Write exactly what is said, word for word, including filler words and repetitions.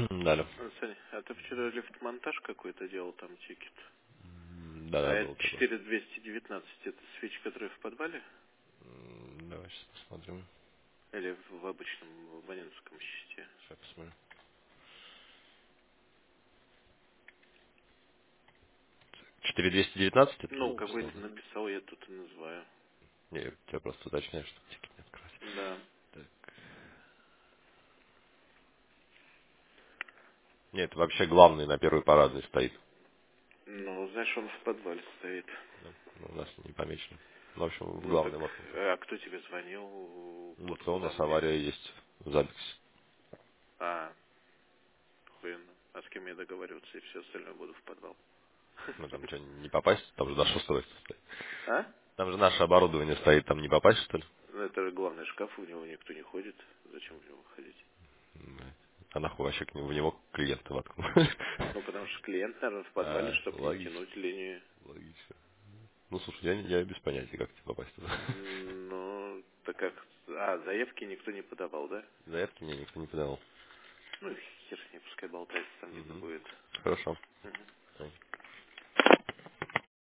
Да, А, Саня, а ты вчера лифт-монтаж какой-то делал, там тикет? да, А да, это был такой. четыре двести девятнадцать, это свечи, которые в подвале? М, Давай сейчас посмотрим. Или в обычном в абонентском счете? Сейчас посмотрим. четыре двести девятнадцать это Ну, был число, какой-то да? написал, я тут и называю. Не, я тебя просто уточняю, что тикет не открывать. Да. Так. Нет, вообще главный на первой парадной стоит. Ну, знаешь, он в подвале стоит. Да. Ну, у нас не помечено. Ну, в общем, в Ну так, главной можно зайти. а кто тебе звонил? Ну, Код то у нас главный. авария есть в записи. А, охуенно. А с кем я договариваться, и все остальное буду в подвал. Ну, там что, не попасть? Там же наше устройство стоит. А? Там же наше оборудование стоит, там не попасть, что ли? Ну, это же главный шкаф, в него никто не ходит. Зачем в него ходить? М, А нахуй вообще к нему, в него клиенты воткнул. Ну, потому что клиент, наверное, в подвале, А, чтобы не логично, тянуть линию. логично. Ну, слушай, я, я без понятия, как тебе попасть туда. М, Ну, так как... А, заявки никто не подавал, да? Заявки мне никто не подавал. Ну, и хер с ней, пускай болтается там, видно Мгм. будет. Хорошо. Мгм. Ой.